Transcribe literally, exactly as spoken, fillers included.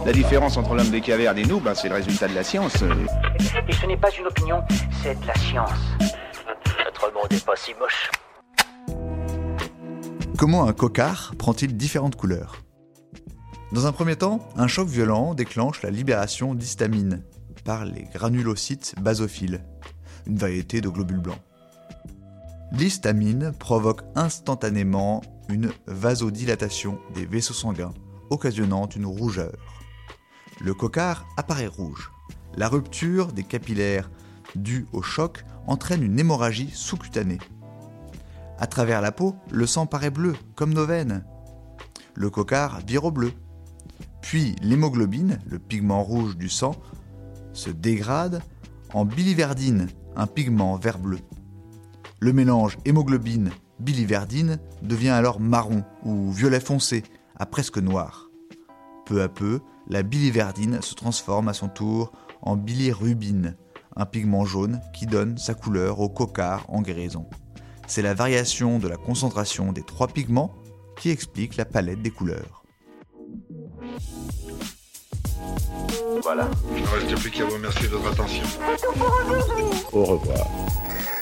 La différence entre l'homme des cavernes et nous, ben, c'est le résultat de la science. Et ce n'est pas une opinion, c'est de la science. Notre monde n'est pas si moche. Comment un coquard prend-il différentes couleurs ? Dans un premier temps, un choc violent déclenche la libération d'histamine par les granulocytes basophiles, une variété de globules blancs. L'histamine provoque instantanément une vasodilatation des vaisseaux sanguins, occasionnant une rougeur. Le coquard apparaît rouge. La rupture des capillaires due au choc entraîne une hémorragie sous-cutanée. À travers la peau, le sang paraît bleu, comme nos veines. Le coquard vire au bleu. Puis l'hémoglobine, le pigment rouge du sang, se dégrade en biliverdine, un pigment vert-bleu. Le mélange hémoglobine-biliverdine devient alors marron ou violet foncé, à presque noir. Peu à peu, la biliverdine se transforme à son tour en bilirubine, un pigment jaune qui donne sa couleur au coquard en guérison. C'est la variation de la concentration des trois pigments qui explique la palette des couleurs. Voilà. Il ne reste plus qu'à vous remercier de votre attention. Au revoir.